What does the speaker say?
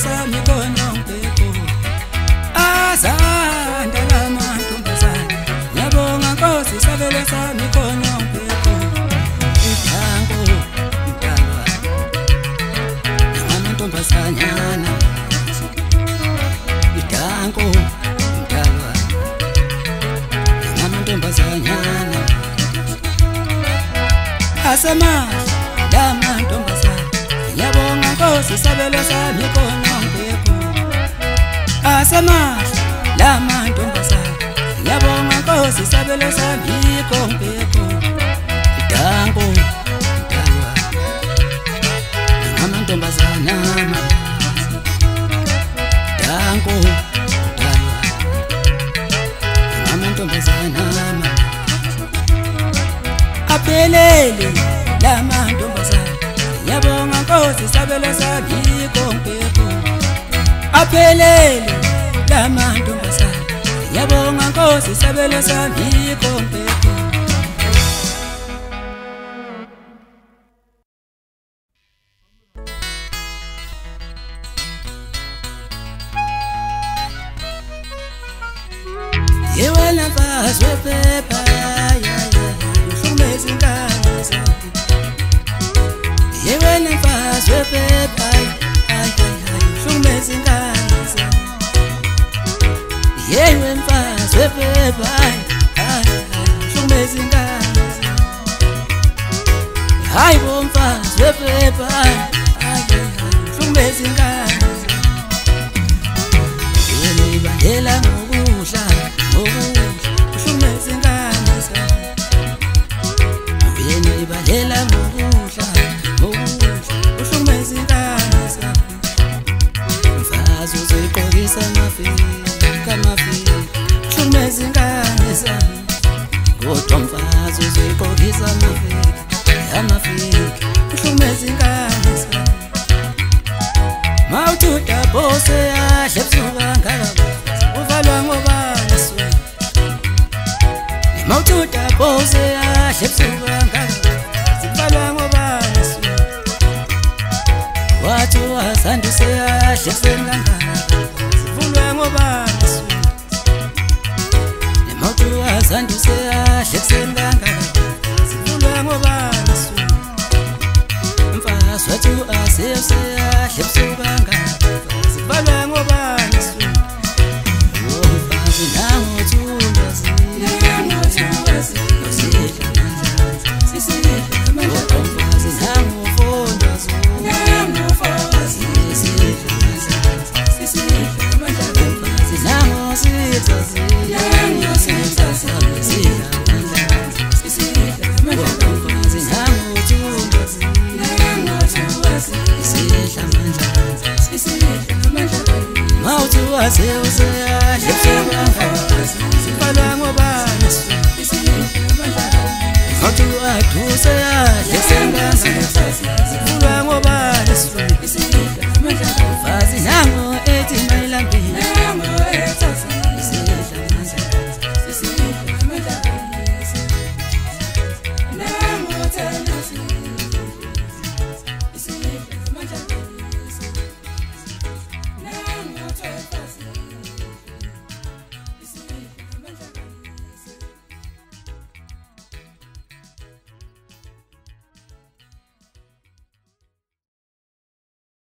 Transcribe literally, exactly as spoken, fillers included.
sami khona ngibhekho azanda lamantombazane ngiyabonga Nkosi isabelo sami khona ngibhekho idango idalwa ngamantombazanyana idango idalwa ngamantombazanyana asema lamantombazane ngiyabonga Nkosi isabelo sami khona ngibhekho asema lamantombazane ngiyabonga Nkosi isabelo sami khona ngibhekho idango idalwa ngamantombazana idango idalwa ngamantombazana aphelele lamantombazane ngiyabonga Nkosi isabelo sami khona ngibhekho aphelele lamantombazane ngiyabonga Nkosi isabelo sami khona ngibhekho yewena mfazi wephepha uhlumeza ingane zami yewena mfazi wephepha uhlumeza ingane zami yewe mfazi wephepha uhlumeza ingane zami hayi bo mfazi wephepha uhlumeza ingane zami yena ibandela ngokudla uhlumeza ingane zami yena ibandela ngokudla uhlumeza ingane zami mfazi uzoyiqokisa amafika amafika uhlumeza ingane zami kodwa mfazi uzoyiqokisa amafika amafika uhlumeza ingane zami mawuthuda bose yahle busuka ngaka uvalwa ngobani swe mawuthuda bose yahle busuka ngaka zivalwa ngobani swe wathi wasandise yahle sengangaka zivulwa ngobani swe mawuthu wasandise yahle sengangaka zivulwa ngobani swe mfazi wathi asese yahle busuka ngaka zivalwa ngobani swe Does it?